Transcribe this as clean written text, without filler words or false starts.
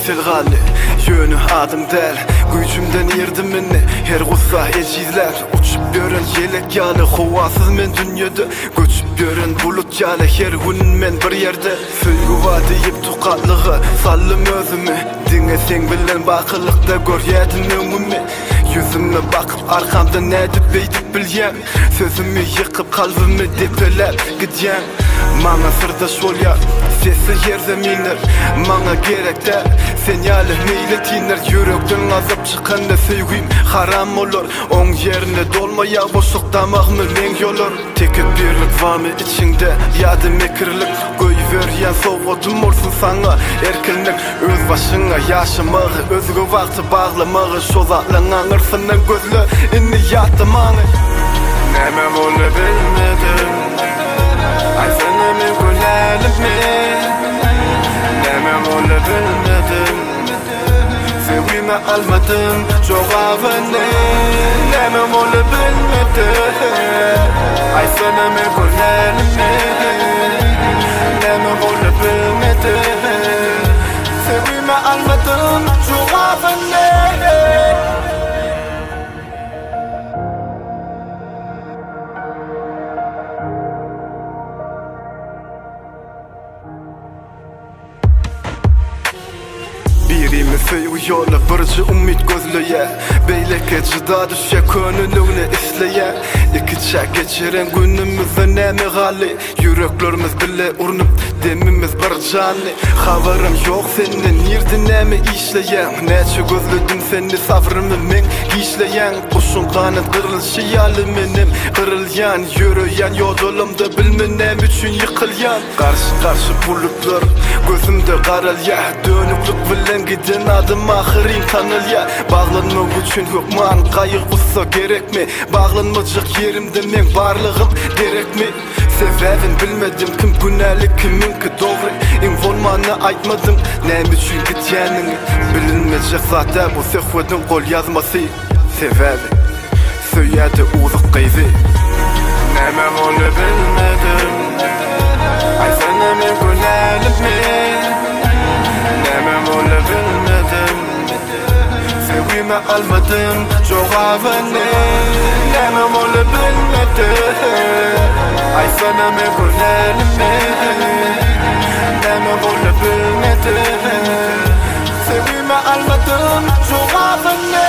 tilgali Yönü adım del Gücümden yerdim minni Her gussa eşizler Uçup gören yelek yalı Hovasız men dünyada Göçüp gören bulut yalı Her gün men bir yerde Söygü vadiyip tukatlığı Sallım özümü Dine sen bilen bakılıkta gör yedin ömümü Yüzüme bakıp arkamda ne edip beydip bilyem Sözümü yıkıp kalbimi depelep gidyen Mana sırdaş ol ya Sesi yer zeminler Mana gerek der Senyali meyletiner Yürekten azap çıkanda sevgim haram olur On yerine dolmaya boşluk damağımı renk yolur Tekip birlik var mı içinde Yadı mekirlik Koyuver soğudum olsun sana Erkinlik öz başına yaşamağı Özgü vakti bağlamağı Şozaklanan ırsının gözlü inni yatmağı Neme bunu bilmedim Ay sana mi gülelim mi Neme bunu bilmedim Sevgimi almadım cevabını Neme bunu bilmedim Ay sana mi gülelim mi Neme bunu bilmedim Sevgimi almadım cevabını Birimi sevgi yola birci umid gözleye Beyleke cıda düşe könülüğüne isleye İki çak geçiren günümüzde nemi gali Yüreklerimiz bile urnup demimiz bir canlı Haberim yok senin yerdin nemi işleyen Neçe gözlüdüm seni sabrımı men gişleyen Kuşun kanat kırılışı yaliminim Kırılyan yürüyen yodolumda bilmenem üçün yıkılyan Karşı bulutlar gözümde karalya Dönüklük bilen giden adım ahirin tanıl ya Bağlanmak üçün hükman kayıgısa gerek mi Bağlanmacak yerimde men varlığım gerek mi Sebebin bilmedim kim günahlik kiminki doğru İnvolmanı aytmadım nem üçün gityenini Bilinmeyecek zaten bu sehvedin kol yazması Sebebi söyledi uzak kıyzi Neme bunu bilmedim Ay sana mi gülelim mi Neme bunu bilmedim Sevgimi almadım cevabını Neme bunu bilmedim Ay sana mi gülelim mi Neme bunu bilmedim Sevgimi almadım cevabını